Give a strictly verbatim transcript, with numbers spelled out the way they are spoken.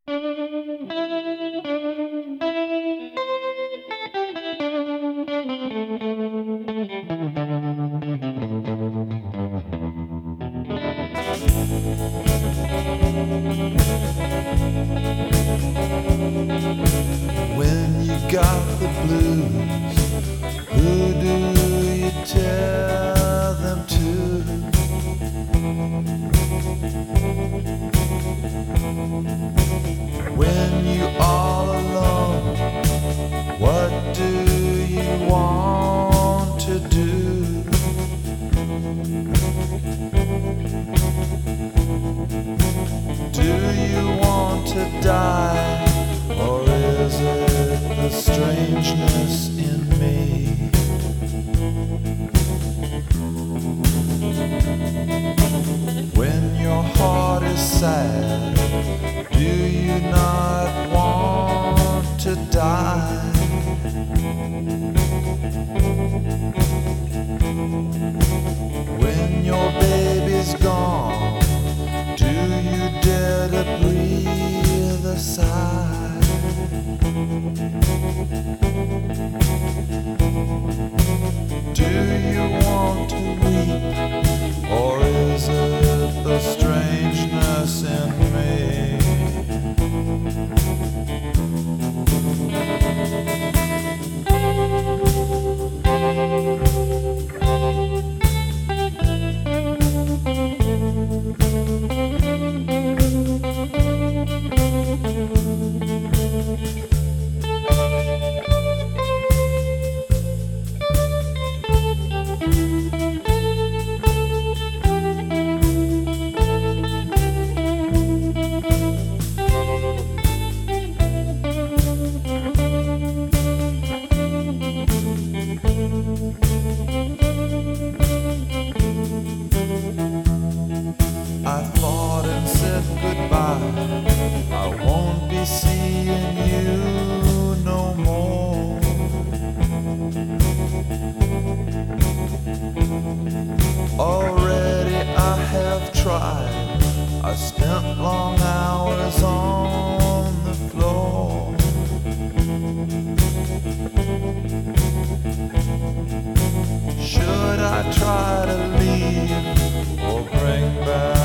When you got the blues, who do you tell them to? When you all alone, what do you want to do? Do you want to die, or is it the strangeness in me? When your heart is sad, do you not want to die? When your baby's gone, do you dare to breathe a sigh? Do you want to weep, or is it the strangeness in me? I fought and said goodbye, I won't be seeing you no more. Already I have tried, I spent long hours on the floor. Should I try to leave or bring back